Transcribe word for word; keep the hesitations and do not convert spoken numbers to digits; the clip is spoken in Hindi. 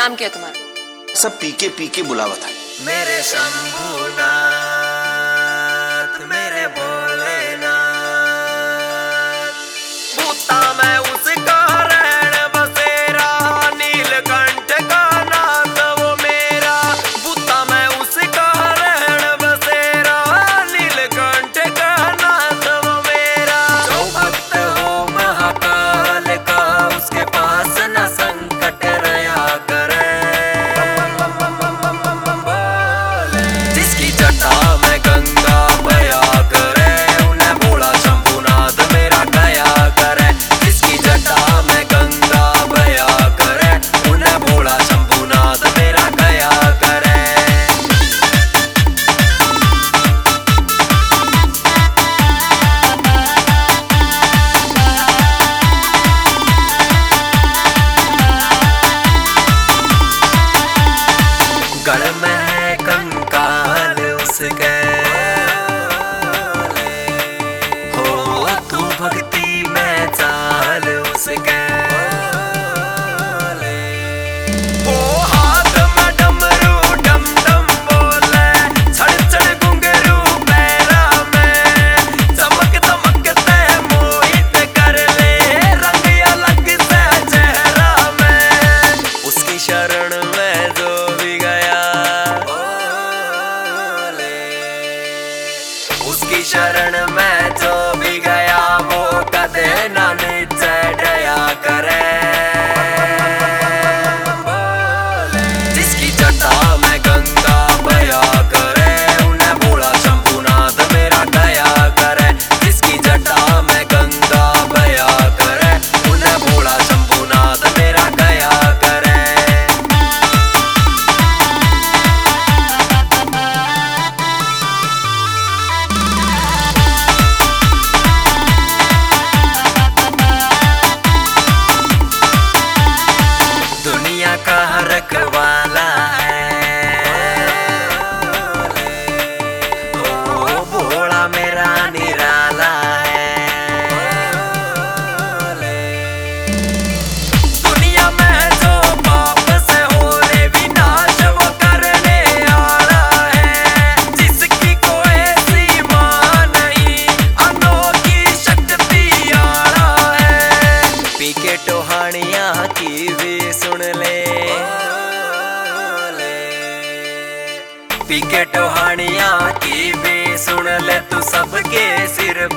नाम क्या है तुम्हारा? सब पीके पीके बुलावा था। मेरे शंभूनाथ मेरे भोलेनाथ, बूता मैं उसका रहन बसेरा, नीलकंठ का नाथ वो मेरा। बूता मैं उसका रहन बसेरा, नीलकंठ का नाथ वो मेरा। जो भक्त हो महाकाल का, उसके पास न संकट रहा करे। जिसकी जटा में गंगा बया करे, उन्हें भोला शंभुनाथ मेरा गया करे। जिसकी जटा में गंगा बया करे, उन्हें भोला शंभुनाथ मेरा गया करे। गढ़ में है कंकाल उसके, हो तू भक्ति में चाल उसके। ओ हाथ में डमरू डम डम बोले, छड़ छड़ घुंघरू पैरा में। चमक दमकते मोहित कर ले, रंग अलग से चेहरा में। उसकी शरण में जो भी गया, उसकी शरण में जो भी गया, वो कदे ना नीचे डया करे। जिसकी जटा में गंगा बया करे, उन्हें भोला शंभुनाथ मेरा गया करे। जिसकी जटा में गंगा बया करे, उन्हें भोला शंभुनाथ मेरा गया करे। दुनिया का रखवाला है, ओ भोला मेरा निराला है। दुनिया में जो पाप से हो रे विनाश, वो करने आला है। जिसकी कोई सीमा नहीं, अनोखी शक्ति आला है। पीके टोहानिया की भी सुन ले, पीके टोहानिया की भी सुन ले। तू सबके सिर